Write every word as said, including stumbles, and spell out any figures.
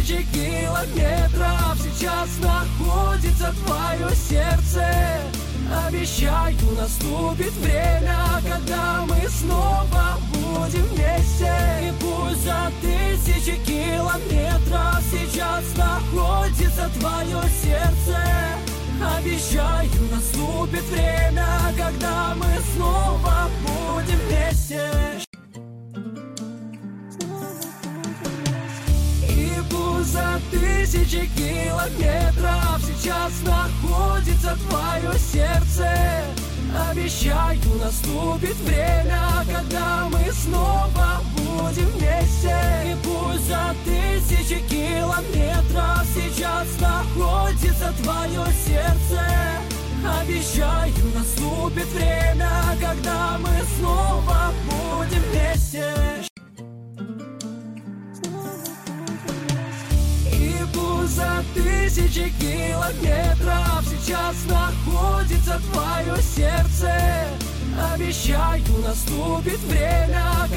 тысячи километров сейчас находится твое сердце. Обещаю, наступит время, когда мы снова будем вместе. И пусть за тысячи километров сейчас находится твое сердце. Обещаю, наступит время, когда мы снова будем вместе. И пусть за тысячи километров сейчас находится твое сердце. Обещаю, наступит время, когда мы снова будем вместе. И пусть за тысячи километров сейчас находится твое сердце. Обещаю, наступит время, когда мы снова будем вместе. И пусть за тысячи километров сейчас находится твое сердце. Обещаю, наступит время,